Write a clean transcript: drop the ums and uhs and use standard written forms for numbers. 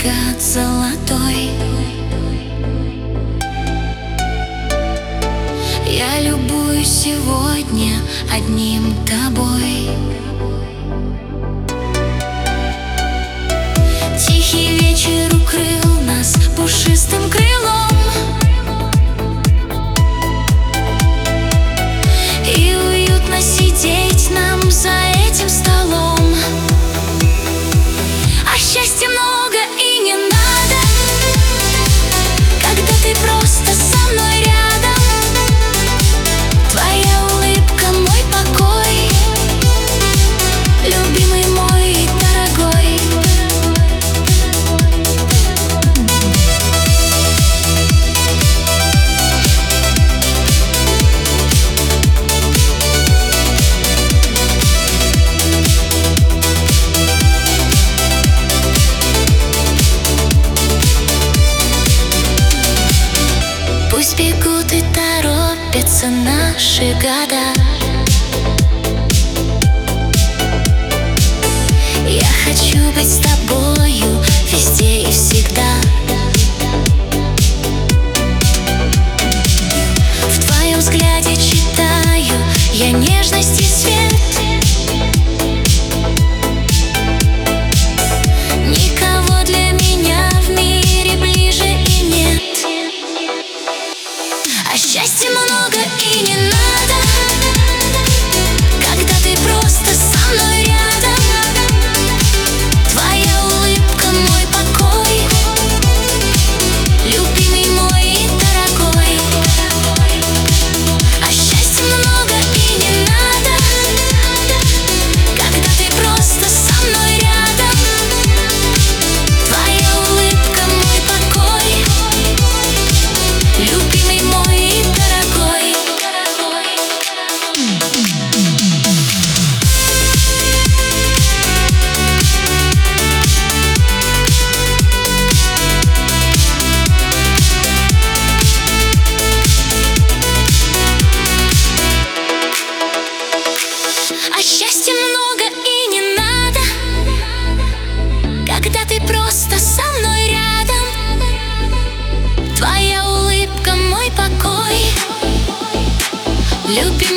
закат золотой. Я любуюсь сегодня одним тобой. Тихий вечер укрыл нас пушистым крылом, и уютно сидеть нам за этим столом. А счастья много и не надо, когда ты просто со мной рядом. Твоя улыбка мой покой, любимый мой и дорогой. Пусть бегут и торопятся наши года. Я хочу быть с тобою везде и всегда. В твоем взгляде читаю я нежность и свет. Никого для меня в мире ближе и нет. А счастья много и не надо, когда ты просто со мной рядом. Твоя улыбка мой покой, любимый мой и дорогой. А счастья много и не надо, когда ты просто со мной рядом. Твоя улыбка мой покой, любимый мой и дорогой. А счастья много и не надо, когда ты просто со мной рядом. Твоя улыбка мой покой, любимый